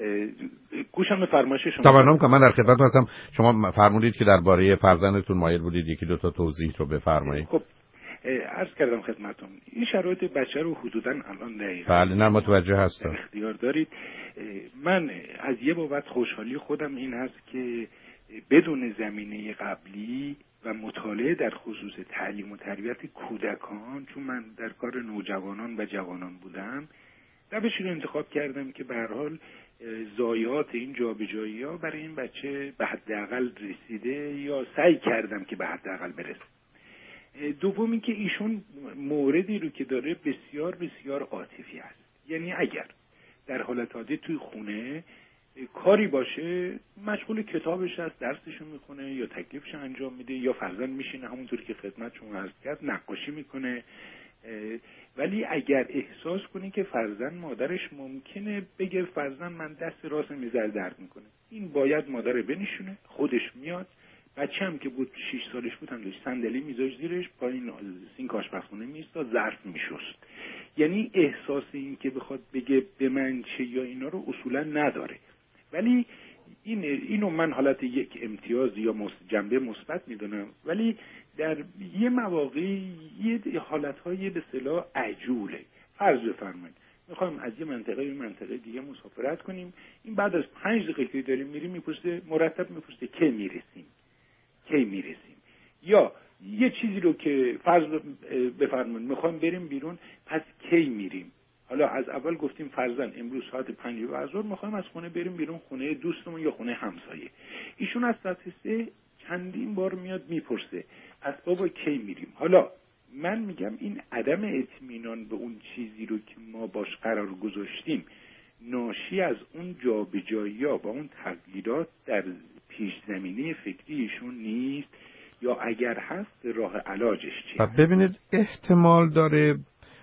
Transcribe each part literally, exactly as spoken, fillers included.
گوشم به فرمایش شما. تمام که من در خدمتتون هستم. شما فرمودید که درباره فرزندتون مایل بودید یکی دو تا توضیح رو بفرمایید. خب عرض کردم خدمتتون این شرایط بچه رو حدوداً الان دقیقاً بله نه متوجه هستم. اختیار دارید. من از یه بابت خوشحالی خودم این هست که بدون زمینه قبلی و مطالعه در خصوص تعلیم و تربیت کودکان، چون من در کار نوجوانان و جوانان بودم، روشی رو انتخاب کردم که به هر حال ضایعات این جابجایی‌ها برای این بچه به حداقل رسیده یا سعی کردم که به حداقل برسه. دوم این که ایشون موردی رو که داره بسیار بسیار عاطفی است. یعنی اگر در حالت عادی توی خونه کاری باشه مشغول کتابش هست، درسشو میخونه یا تکلیفش انجام میده یا فرزند میشینه همونطور که خدمت شما عرض کرد نقاشی میکنه، ولی اگر احساس کنی که فرزند مادرش ممکنه بگه فرزند من دست راست میذاره درد میکنه، این باید مادر بنشونه، خودش میاد. بچه هم که بود شش سالش بود هم داشت صندلی میذاشت زیرش، پایین سینک آشپزخونه میایستاد ظرف میشست. یعنی احساس این که بخواد بگه به من چه یا اینا رو اصولا نداره. ولی این اینو من حالت یک امتیاز یا جنبه مثبت میدونم، ولی در یه مواقع یه حالتهای به اصطلاح عجوله. فرض بفرمایید میخوایم از یه منطقه به منطقه دیگه مسافرت کنیم، این بعد از پنج دقیقه که داریم میریم میپرسه، مرتب میپرسه کی میرسیم کی میرسیم یا یه چیزی رو که فرض بفرمایید میخوایم بریم بیرون، پس کی میریم. حالا از اول گفتیم فرضاً امروز ساعت پنج بعد از ظهر میخوایم از خونه بریم بیرون، خونه دوستمون یا خونه همسایه. ایشون از ساعت سه چندین بار میاد میپرسه پس بابا کی میریم. حالا من میگم این عدم اطمینان به اون چیزی رو که ما باش قرار گذاشتیم ناشی از اون جابجایی‌ها و اون تغییرات در پیش زمینه فکری ایشون نیست، یا اگر هست راه علاجش چیه؟ ببینید احتمال داره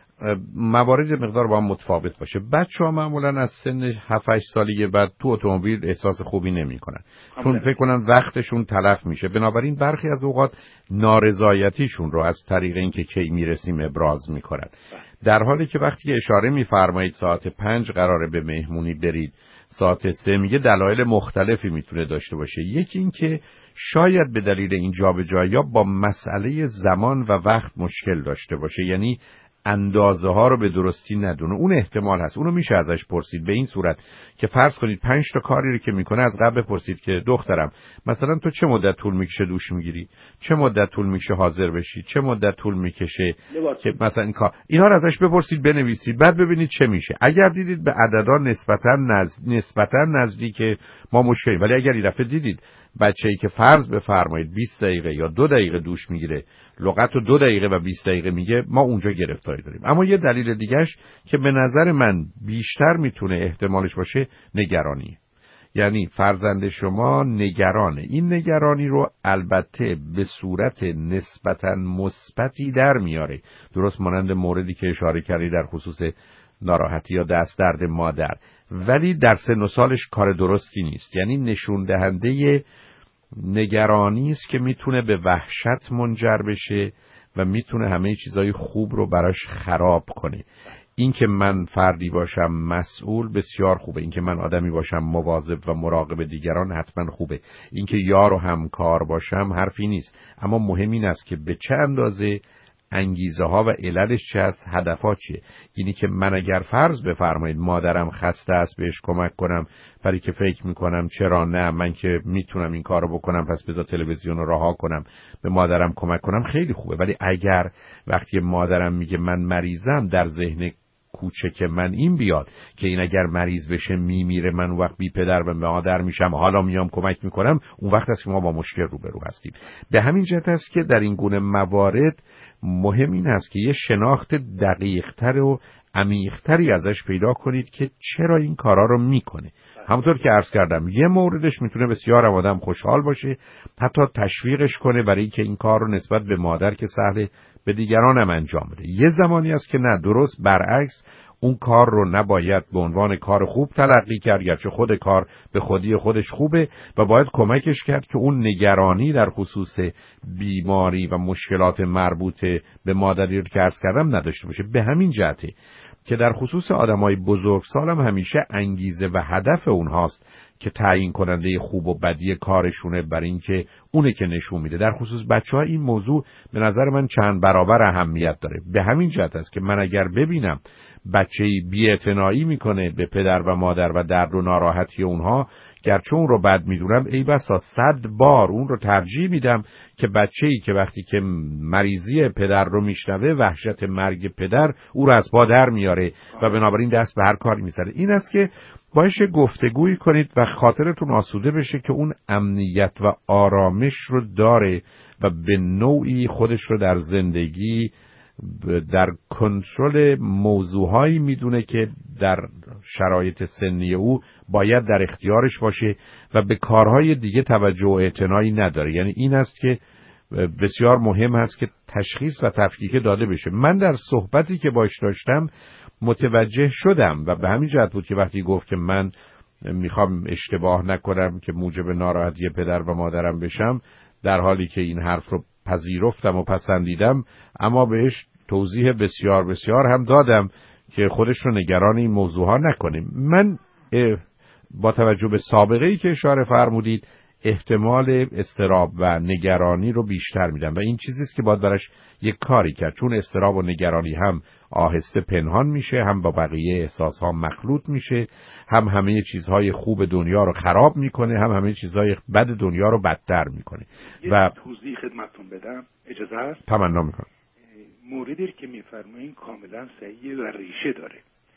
موارد مقدار با هم متفاوت باشه. بچه‌ها معمولا از سن هفت هشت سالگی بعد تو اتومبیل احساس خوبی نمی‌کنن، چون فکر کنن وقتشون تلف میشه. بنابراین برخی از اوقات نارضایتیشون رو از طریق اینکه کی میرسیم ابراز میکنن، در حالی که وقتی اشاره میفرمایید ساعت پنج قراره به مهمونی برید، ساعت سه میگه دلایل مختلفی میتونه داشته باشه. یکی این که شاید به دلیل این جابجایی‌ها با مسئله زمان و وقت مشکل داشته باشه، یعنی اندازه ها رو به درستی ندونه. اون احتمال هست، اونو میشه ازش پرسید به این صورت که فرض کنید پنج تا کاری رو که میکنه از قبل بپرسید که دخترم مثلا تو چه مدت طول میکشه دوش میگیری، چه مدت طول میکشه حاضر بشی، چه مدت طول میکشه که مثلا این کار، اینا رو ازش بپرسید بنویسید، بعد ببینید چه میشه. اگر دیدید به عددا نسبتا نزد... نسبتا نزدیک ما مشکلی، ولی اگر این دفعه دیدید بچه‌ای که فرض بفرمایید بیست دقیقه یا دو دقیقه دوش میگیره لغت رو دو دقیقه و بیست دقیقه میگه، ما اونجا گرفتاری داریم. اما یه دلیل دیگهش که به نظر من بیشتر میتونه احتمالش باشه نگرانی، یعنی فرزند شما نگرانه. این نگرانی رو البته به صورت نسبتاً مثبتی در میاره، درست مانند موردی که اشاره کردی در خصوص ناراحتی یا دست درد مادر، ولی در سن و سالش کار درستی نیست. یعنی نشون دهنده نگرانی است که میتونه به وحشت منجر بشه و میتونه همه چیزای خوب رو براش خراب کنه. این که من فردی باشم مسئول بسیار خوبه، این که من آدمی باشم مواظب و مراقب دیگران حتما خوبه، این که یار و همکار باشم حرفی نیست، اما مهم این است که به چه اندازه انگیزه ها و عللش چه است، هدفها چیه. اینی که من اگر فرض بفرمایید مادرم خسته است بهش کمک کنم، برای که فکر میکنم چرا نه، من که میتونم این کارو بکنم پس بذار تلویزیون رو رها کنم به مادرم کمک کنم، خیلی خوبه. ولی اگر وقتی مادرم میگه من مریضم در ذهن کوچک من این بیاد که این اگر مریض بشه میمیره، من اون وقت بی پدر و مادر میشم، حالا میام کمک میکنم، اون وقت است که ما با مشکل روبرو هستیم. به همین جهت است که در این گونه موارد مهم این است که یه شناخت دقیق‌تر و عمیق‌تری ازش پیدا کنید که چرا این کارا رو میکنه. همونطور که عرض کردم یه موردش میتونه بسیار آدم خوشحال باشه، حتی تشویقش کنه برای اینکه این کار رو نسبت به مادر که سهله به دیگران هم انجام بده. یه زمانی است که نه، درست برعکس، اون کار رو نباید به عنوان کار خوب تلقی کرد، گرچه خود کار به خودی خودش خوبه و باید کمکش کرد که اون نگرانی در خصوص بیماری و مشکلات مربوط به مادری رو که عرض کردم نداشته باشه. به همین جهته که در خصوص آدمای بزرگسال هم همیشه انگیزه و هدف اونهاست که تعیین کننده خوب و بدی کارشونه، برای اینکه اونه که نشون میده. در خصوص بچه‌ها این موضوع به نظر من چند برابر اهمیت داره. به همین جهت است که من اگر ببینم بچه‌ای بی‌اعتنایی میکنه به پدر و مادر و درد و ناراحتی اونها، گرچه اون رو بد میدونم، ای بسا صد بار اون رو ترجیح میدم که بچه‌ای که وقتی که مریضی پدر رو میشنوه، وحشت مرگ پدر او رو از پا در میاره و بنابراین دست به هر کاری میزنه. این است که باشه گفتگویی کنید و خاطرتون آسوده بشه که اون امنیت و آرامش رو داره و به نوعی خودش رو در زندگی در کنترل موضوعهایی میدونه که در شرایط سنی او باید در اختیارش باشه و به کارهای دیگه توجه و اعتنایی نداره. یعنی این است که بسیار مهم هست که تشخیص و تفکیک داده بشه. من در صحبتی که باش داشتم متوجه شدم و به همین جهت بود که وقتی گفت که من میخوام اشتباه نکنم که موجب ناراحتی پدر و مادرم بشم، در حالی که این حرف رو پذیرفتم و پسندیدم، اما بهش توضیح بسیار بسیار هم دادم که خودش رو نگران این موضوع ها نکنیم. من با توجه به سابقه ای که اشاره فرمودید احتمال اضطراب و نگرانی رو بیشتر میدم و این چیزی است که باید براش یک کاری کرد، چون اضطراب و نگرانی هم آهسته پنهان میشه، هم با بقیه احساس ها مخلوط میشه، هم همه چیزهای خوب دنیا رو خراب میکنه، هم همه چیزهای بد دنیا رو بدتر میکنه. و توضیح خدمتتون بدم اجازه هست؟ تمنا میکنم. موردی که میفرمایین کاملا صحیح و ریشه داره،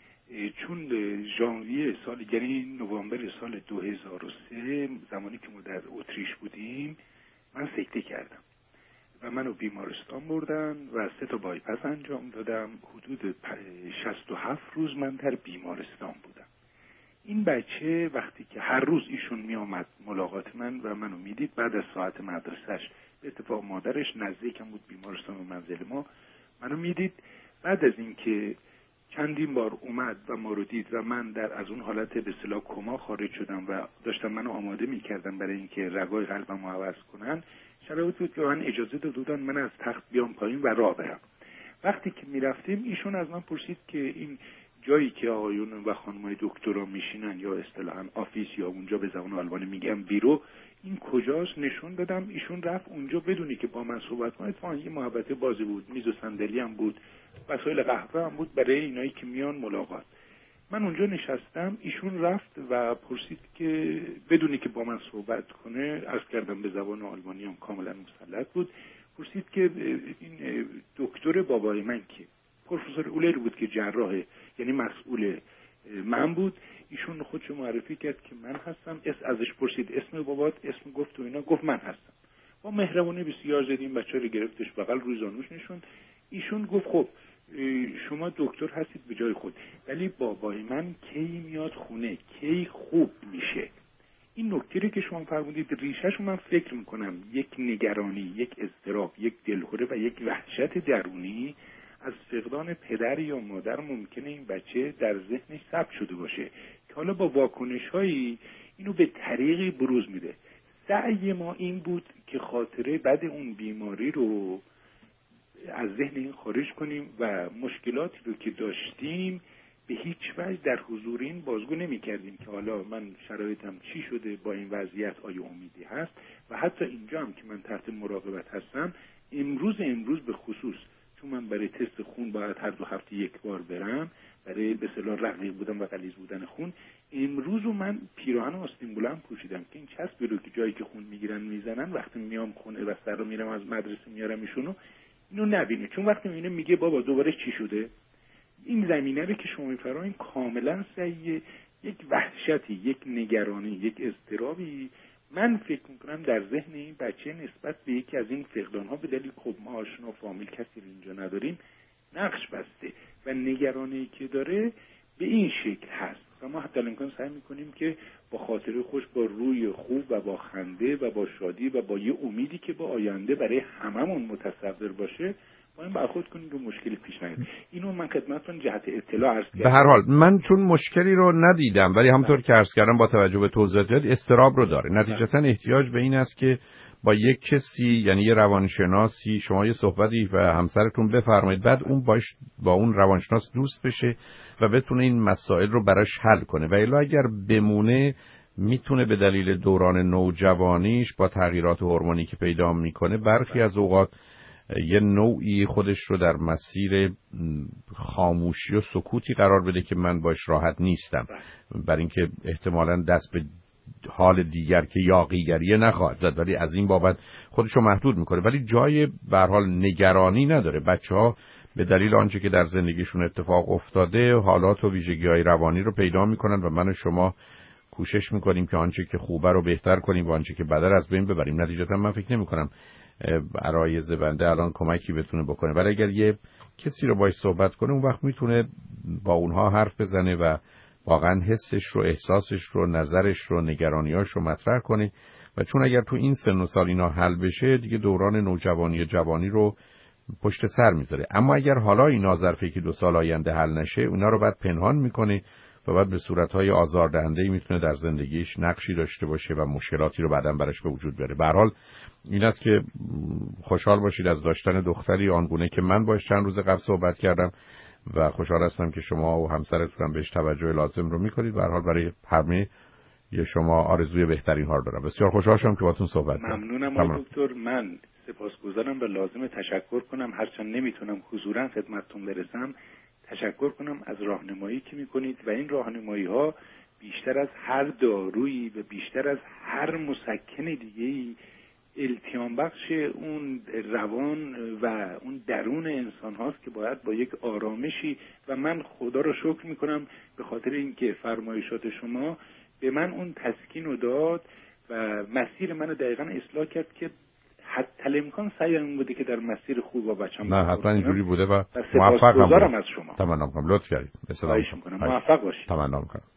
چون ژانویه سال یعنی نوامبر سال دو هزار و سه زمانی که ما در اتریش بودیم من سکته کردم و منو بیمارستان بردن و سه تا بایپس انجام دادم. حدود شصت و هفت روز من در بیمارستان بودم. این بچه وقتی که هر روز ایشون می آمد ملاقات من و منو میدید، بعد از ساعت مدرسهش به اتفاق مادرش نزدیکم بود بیمارستان و منزل ما، منو میدید. بعد از اینکه چندین بار اومد و ما رو دید و من در از اون حالت به اصطلاح کما خارج شدم و داشتم منو آماده میکردم برای اینکه رگای قلبم رو عوض کنن، شرایط بود که من اجازه دادن من از تخت بیام پایین و راه برم. وقتی که میرفتیم ایشون از من پرسید که این جایی که آقایون و خانمای دکترا میشینن یا اصطلاحاً آفیس یا اونجا به زبان آلمانی میگم بیرو، این کجاست؟ نشون دادم. ایشون رفت اونجا بدونی که با من صحبت کنه. اتفاقاً یه محبت بازی بود، میز و صندلی هم بود، وسایل قهوه هم بود برای اینایی که میان ملاقات. من اونجا نشستم، ایشون رفت و پرسید که بدونی که با من صحبت کنه، عرض کردم به زبان آلمانی هم کاملا مسلط بود، پرسید که این دکتر بابای من که پروفسور اولر بود که جراحه، یعنی مسئول من بود. ایشون خودشو معرفی کرد که من هستم. اس ازش پرسید اسم بابات، اسم گفت و اینا، گفت من هستم. با مهربانی بسیار زدیم بچه رو گرفتش بغل روی زانوش نشون. ایشون گفت خب شما دکتر هستید به جای خود، ولی بابای من کی میاد خونه، کی خوب میشه. این نکته که شما فرمودید ریشه‌شو من فکر میکنم یک نگرانی، یک اضطراب، یک دلخوره و یک وحشت درونی از فقدان پدر یا مادر ممکنه این بچه در ذهنش ثبت شده باشه که حالا با واکنش‌هایی اینو به طریقی بروز میده. سعی ما این بود که خاطره بعد اون بیماری رو از ذهن این خارج کنیم و مشکلاتی رو که داشتیم به هیچ وجه در حضور این بازگو نمی کردیم که حالا من شرایطم چی شده، با این وضعیت آیا امیدی هست. و حتی اینجا هم که من تحت مراقبت هستم، امروز امروز به خصوص چون من برای تست خون باید هر دو هفته یک بار برم برای به اصطلاح رقیق بودن و غلیظ بودن خون، امروز من پیراهن آستین بلند پوشیدم که این چسبی رو که جایی که خون میگیرن میزنن وقتی میام خونه و سر رو میرم از مدرسه میارم ایشونو اینو نبینه، چون وقتی میبینه میگه بابا دوباره چی شده. این زمینه رو که شما میفرمایید کاملا صحیحه. یک وحشتی، یک نگرانی، یک اضطرابی من فکر میکنم در ذهن این بچه نسبت به یکی از این فقدان‌ها به دلیل خب ما آشنا فامیل کسی اینجا نداریم نقش بسته و نگرانی که داره به این شکل هست و ما حتی الان سعی میکنیم که با خاطره خوش، با روی خوب و با خنده و با شادی و با یه امیدی که با آینده برای هممون متصور باشه ما این برخورد کنیم که مشکلی پیش نیاد. اینو من خدمتتون جهت اطلاع عرض کردم. به هر حال من چون مشکلی رو ندیدم ولی همونطور که عرض کردم با توجه به توضیحات اضطراب رو داره. نتیجتا احتیاج به این است که با یک کسی یعنی یه روانشناسی شما یه صحبتی و همسرتون بفرمایید، بعد اون باش با اون روانشناس دوست بشه و بتونه این مسائل رو براش حل کنه. و الا اگر بمونه میتونه به دلیل دوران نوجوانیش با تغییرات هورمونی که پیدا میکنه برخی از اوقات یه نوعی خودش رو در مسیر خاموشی و سکوتی قرار بده که من باش راحت نیستم، برای اینکه احتمالاً دست به حال دیگر که یاغیگریه نخواهد زد، ولی از این بابت خودش رو محدود میکنه، ولی جای به هر حال نگرانی نداره. بچه‌ها به دلیل آنچه که در زندگیشون اتفاق افتاده حالات و ویژگی‌های روانی رو پیدا میکنن و من و شما کوشش میکنیم که آنچه که خوبه رو بهتر کنیم و آنچه که بده رو از بین ببریم. نتیجتا من فکر نمیکنم عرایض بنده الان کمکی بتونه بکنه، ولی اگر یه کسی رو باهاش صحبت کنه اون وقت میتونه با اونها حرف بزنه و واقعا حسش رو، احساسش رو، نظرش رو، نگرانیاش رو مطرح کنه. و چون اگر تو این سن و سال اینا حل بشه دیگه دوران نوجوانی و جوانی رو پشت سر میذاره. اما اگر حالا اینا ظرف یکی دو سال آینده حل نشه، اونا رو بعد پنهان میکنه و بعد به صورت‌های آزاردهنده‌ای میتونه در زندگیش نقشی داشته باشه و مشکلاتی رو بعداً براش به وجود بیاره. به هر حال این است که خوشحال باشید از داشتن دختری آنگونه که من باش چند روز قبل صحبت کردم و خوشحال هستم که شما و همسرتون هم بهش توجه لازم رو میکنید. به هر حال برای همه یه شما آرزوی بهترین ها رو دارم. بسیار خوشحال شدم که باهاتون صحبت کردم. ممنونم آقای دکتر. من سپاسگزارم و لازم تشکر کنم، هرچند نمیتونم حضوراً خدمتتون برسم، تشکر کنم از راهنمایی که میکنید و این راهنمایی ها بیشتر از هر دارویی و بیشتر از هر مسکن دیگه‌ای التیام بخش اون روان و اون درون انسان هاست که باید با یک آرامشی، و من خدا رو شکر میکنم به خاطر اینکه فرمایشات شما به من اون تسکین رو داد و مسیر منو دقیقاً اصلاح کرد که حتی امکان سعیم بوده که در مسیر خوب با بچه‌م. نه حتما اینجوری بوده و موفق هم از شما. تمام کنم. لطف کردید. موفق باشید. تمام کنم.